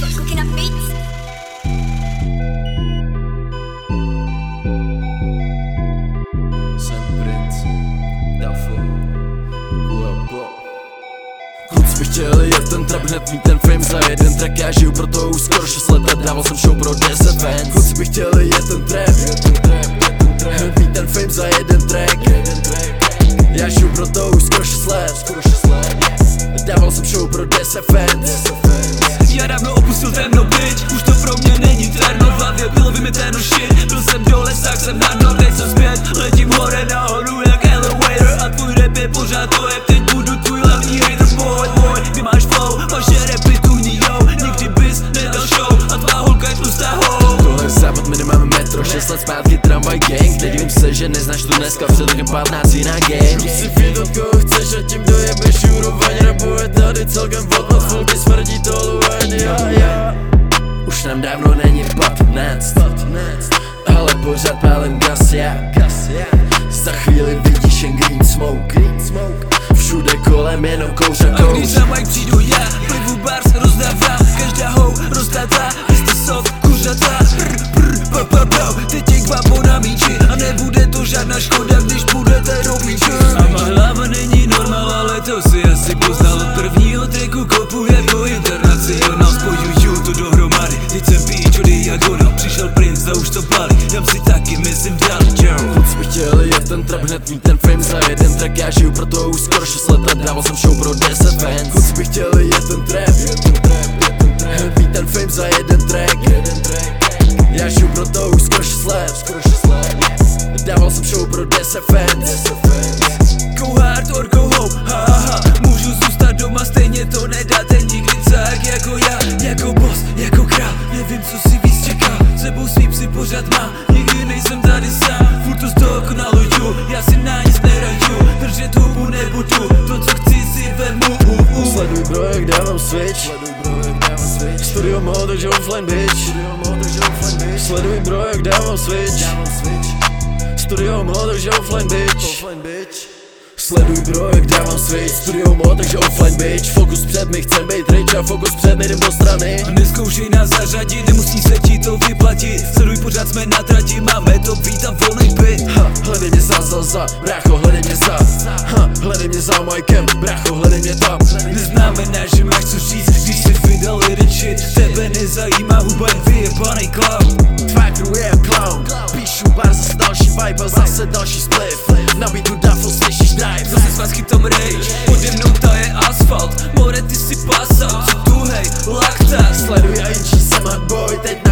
Cooking up beats. Jsem princ, Dafo, Guapo. Kluci by chtěli jet ten trap, hned mít ten fame za jeden track. Já žiju pro to už skoro 6 let a dával jsem show pro 10 fans. Kluci by chtěli jet ten trap, hned mít ten fame za jeden track. Já žiju pro to už skoro 6 let, dával jsem show pro 10 fans. Já dávno opustil temno, bitch, už to pro mě není terno. V hlavě bylo vymeteno shit, byl jsem dole, tak jsem na dno, teď jsem zpět. Letím hore nahoru jak elevator a tvůj rap je pořád to je. Teď budu tvůj hlavní hater, boy. Ty máš flow, vaše rapy tuhní, yo. Nikdy bys nedal show a tvá holka je tlustá ho. Tohle je západ, my nemáme metro, 6 let zpátky tramvaj gang. Nedivím se, že neznáš tu dneska, před rokem 15 jiná gang. Si feed od koho chceš a tím dojebeš úroveň. Rapu je tady celkem odpad, folky smrdí dolů už nám dávno není 15, ale pořád pálem gas, za chvíli vidíš jen green smoke. Všude kolem jenom kouř a kouř. A když za mic přijdu já, plivu bars rozdává. Každá hou roztátá, vy jste soft kuřata. Teď je kvapo na míči a nebude to žádná škoda, když budete do píči. A má hlava není normál, ale to si asi poznal od prvního tracku. Kopu jako internacionál, spojuju to dohromady. Teď jsem píč od diagonal, přišel princ a už to balí. Dám si taky, myslím dál. Kluci by chtěli jet ten trap, hned mít ten fame za jeden track. Já žiju pro to už skoro 6 let a dával jsem show pro 10 fans. Kluci by chtěli jet ten trap, hned mít ten fame za jeden track. Já žiju pro to už skoro 6 let, dával jsem show pro 10 fans. Go hard or go home, ha. Můžu zůstat doma, stejně to nedáte nikdy tak jako já. Jako boss, jako král, nevím co si víc čeká. Sebou svým si pořád mám, nikdy nejsem tady sám. Furt to z toho naluju, já si na nic neradu. Držet hubu nebudu, to co chci si vemu. Sleduj bro, jak dávám switch. Studio mode, takže offline bitch. Sleduj bro, jak dávám switch. Studio mode, takže offline bitch. Sleduj bro, jak dávám switch. Studio mode, takže offline bitch. Fokus před mi, chcem být rich a fokus před mi, jdem do strany. A neskoušej nás zařadit, nemusí se ti to vyplatit. Sleduj, pořád jsme na trati, máme to beat a volnej byt. Hledej mě za, brácho, hledej mě za. Hledej mě za mikem, brácho, hledej mě tam. Neznamená, že máš co říct, když si vydal jeden shit. Tebe nezajímá huba, jen vyjebanej clown. Tvá crew je clown, píšu bar, zase další vibe a zase další spliff. Na beatu Dafo slyšíš drive, zase zpátky v tom rage. Pode mnou ta je asfalt, more ty si pasal, co tu hej, lakta. Sleduj a jinčí jsem hot boy, teď